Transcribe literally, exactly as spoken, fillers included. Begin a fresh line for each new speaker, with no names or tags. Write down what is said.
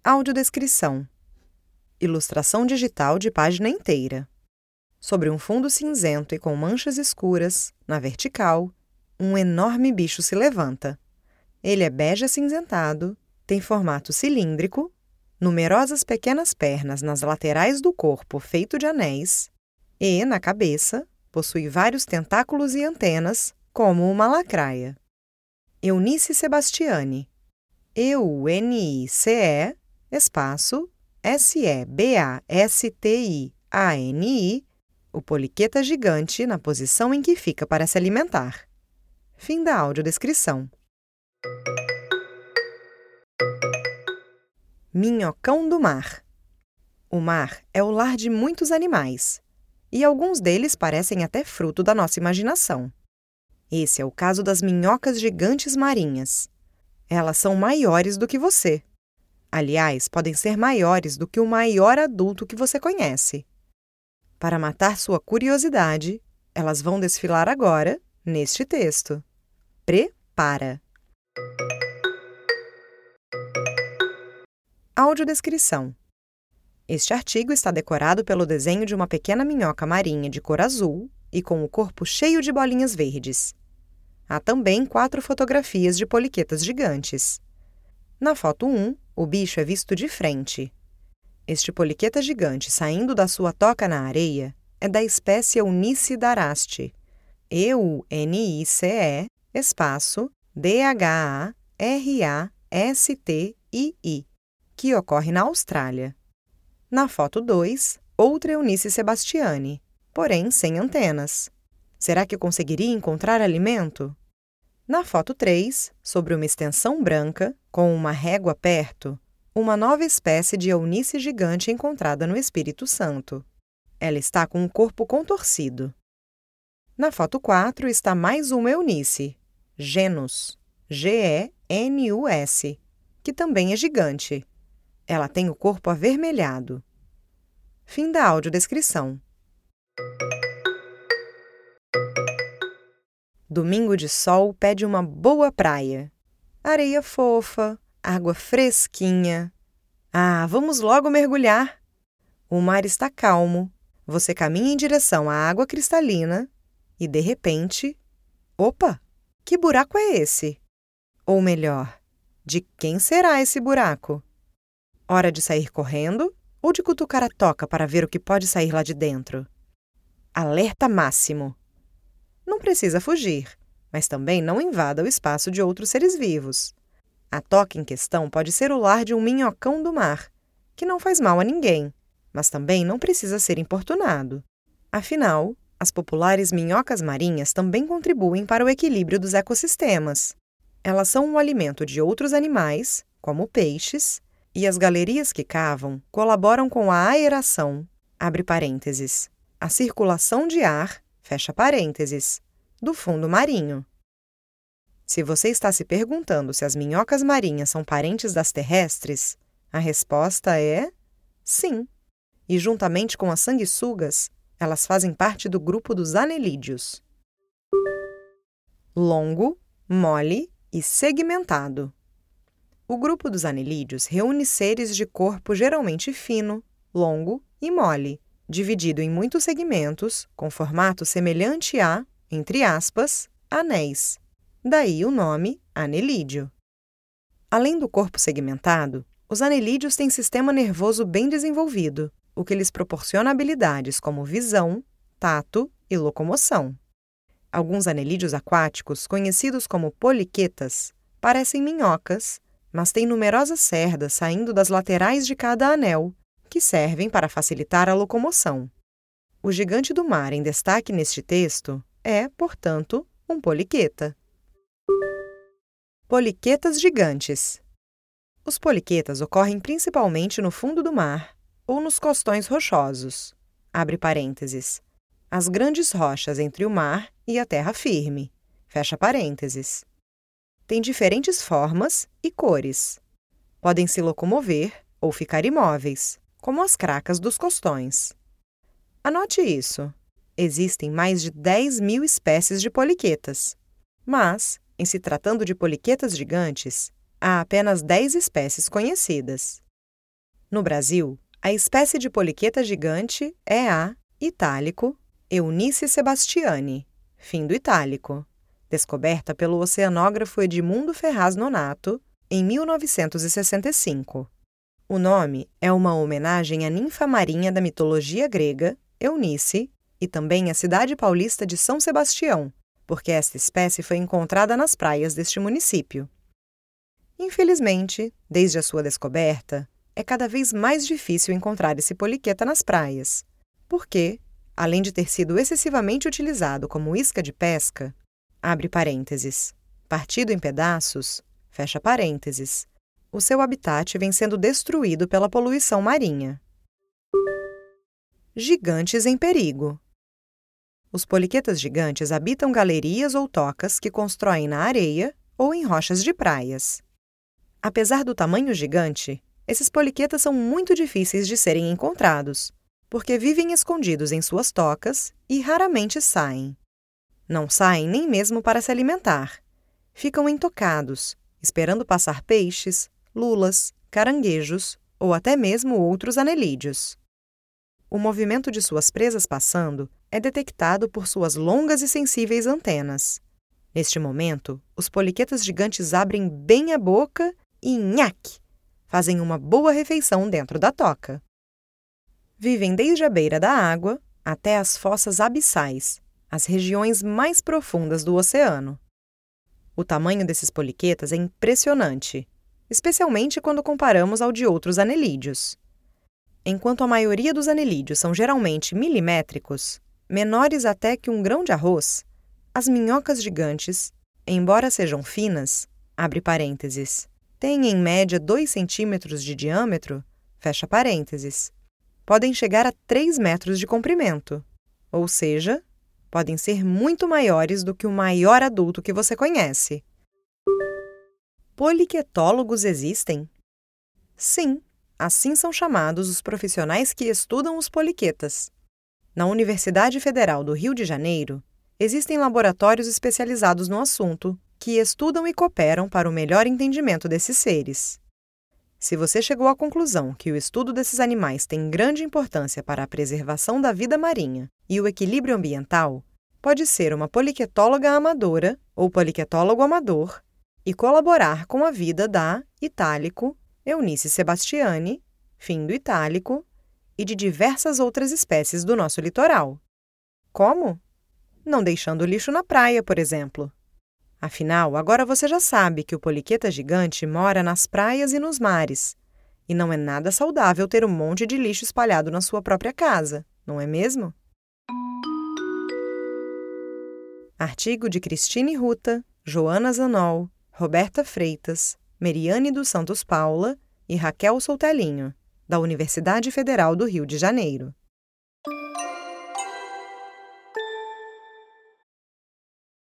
Audiodescrição. Ilustração digital de página inteira. Sobre um fundo cinzento e com manchas escuras, na vertical, um enorme bicho se levanta. Ele é bege acinzentado, tem formato cilíndrico, numerosas pequenas pernas nas laterais do corpo feito de anéis e, na cabeça, possui vários tentáculos e antenas, como uma lacraia. Eunice Sebastiani. E U N I C E, espaço, S E B A S T I A N I, o poliqueta gigante na posição em que fica para se alimentar. Fim da audiodescrição. Minhocão do mar. O mar é o lar de muitos animais, e alguns deles parecem até fruto da nossa imaginação. Esse é o caso das minhocas gigantes marinhas. Elas são maiores do que você. Aliás, podem ser maiores do que o maior adulto que você conhece. Para matar sua curiosidade, elas vão desfilar agora, neste texto. Prepara! Audiodescrição. Este artigo está decorado pelo desenho de uma pequena minhoca marinha de cor azul e com o corpo cheio de bolinhas verdes. Há também quatro fotografias de poliquetas gigantes. Na foto um, o bicho é visto de frente. Este poliqueta gigante saindo da sua toca na areia é da espécie Eunice daraste, E U N I C E, espaço, D H A R A S T I I, que ocorre na Austrália. Na foto dois, outra Eunice Sebastiani, porém sem antenas. Será que conseguiria encontrar alimento? Na foto três, sobre uma extensão branca, com uma régua perto, uma nova espécie de eunice gigante encontrada no Espírito Santo. Ela está com um corpo contorcido. Na foto quatro está mais uma eunice, Genus, G E N U S, que também é gigante. Ela tem o corpo avermelhado. Fim da audiodescrição. Domingo de sol pede uma boa praia. Areia fofa, água fresquinha. Ah, vamos logo mergulhar! O mar está calmo, você caminha em direção à água cristalina e, de repente... Opa! Que buraco é esse? Ou melhor, de quem será esse buraco? Hora de sair correndo ou de cutucar a toca para ver o que pode sair lá de dentro? Alerta máximo! Não precisa fugir, mas também não invada o espaço de outros seres vivos. A toca em questão pode ser o lar de um minhocão do mar, que não faz mal a ninguém, mas também não precisa ser importunado. Afinal, as populares minhocas marinhas também contribuem para o equilíbrio dos ecossistemas. Elas são um alimento de outros animais, como peixes, e as galerias que cavam colaboram com a aeração, abre parênteses, a circulação de ar, fecha parênteses, do fundo marinho. Se você está se perguntando se as minhocas marinhas são parentes das terrestres, a resposta é sim. E juntamente com as sanguessugas, elas fazem parte do grupo dos anelídeos. Longo, mole e segmentado. O grupo dos anelídeos reúne seres de corpo geralmente fino, longo e mole, dividido em muitos segmentos, com formato semelhante a, entre aspas, anéis. Daí o nome anelídeo. Além do corpo segmentado, os anelídeos têm sistema nervoso bem desenvolvido, o que lhes proporciona habilidades como visão, tato e locomoção. Alguns anelídeos aquáticos, conhecidos como poliquetas, parecem minhocas, mas têm numerosas cerdas saindo das laterais de cada anel, que servem para facilitar a locomoção. O gigante do mar em destaque neste texto é, portanto, um poliqueta. Poliquetas gigantes. Os poliquetas ocorrem principalmente no fundo do mar ou nos costões rochosos, abre parênteses, as grandes rochas entre o mar e a terra firme, fecha parênteses. Tem diferentes formas e cores. Podem se locomover ou ficar imóveis, como as cracas dos costões. Anote isso. Existem mais de dez mil espécies de poliquetas, mas, em se tratando de poliquetas gigantes, há apenas dez espécies conhecidas. No Brasil, a espécie de poliqueta gigante é a, itálico, Eunice sebastiani, fim do itálico, descoberta pelo oceanógrafo Edmundo Ferraz Nonato em mil novecentos e sessenta e cinco. O nome é uma homenagem à ninfa marinha da mitologia grega, Eunice, e também à cidade paulista de São Sebastião, porque esta espécie foi encontrada nas praias deste município. Infelizmente, desde a sua descoberta, é cada vez mais difícil encontrar esse poliqueta nas praias, porque, além de ter sido excessivamente utilizado como isca de pesca, abre parênteses, partido em pedaços, fecha parênteses, o seu habitat vem sendo destruído pela poluição marinha. Gigantes em perigo. Os poliquetas gigantes habitam galerias ou tocas que constroem na areia ou em rochas de praias. Apesar do tamanho gigante, esses poliquetas são muito difíceis de serem encontrados, porque vivem escondidos em suas tocas e raramente saem. Não saem nem mesmo para se alimentar. Ficam intocados, esperando passar peixes, lulas, caranguejos ou até mesmo outros anelídeos. O movimento de suas presas passando é detectado por suas longas e sensíveis antenas. Neste momento, os poliquetas gigantes abrem bem a boca e nhaque! Fazem uma boa refeição dentro da toca. Vivem desde a beira da água até as fossas abissais, as regiões mais profundas do oceano. O tamanho desses poliquetas é impressionante, especialmente quando comparamos ao de outros anelídeos. Enquanto a maioria dos anelídeos são geralmente milimétricos, menores até que um grão de arroz, as minhocas gigantes, embora sejam finas, abre parênteses, têm em média dois centímetros de diâmetro, fecha parênteses, podem chegar a três metros de comprimento, ou seja, podem ser muito maiores do que o maior adulto que você conhece. Poliquetólogos existem? Sim, assim são chamados os profissionais que estudam os poliquetas. Na Universidade Federal do Rio de Janeiro, existem laboratórios especializados no assunto, que estudam e cooperam para o melhor entendimento desses seres. Se você chegou à conclusão que o estudo desses animais tem grande importância para a preservação da vida marinha e o equilíbrio ambiental, pode ser uma poliquetóloga amadora ou poliquetólogo amador e colaborar com a vida da, itálico, Eunice sebastiani, fim do itálico, e de diversas outras espécies do nosso litoral. Como? Não deixando lixo na praia, por exemplo. Afinal, agora você já sabe que o poliqueta gigante mora nas praias e nos mares, e não é nada saudável ter um monte de lixo espalhado na sua própria casa, não é mesmo? Artigo de Cristine Ruta, Joana Zanol, Roberta Freitas, Meriane dos Santos Paula e Raquel Soutelinho, da Universidade Federal do Rio de Janeiro.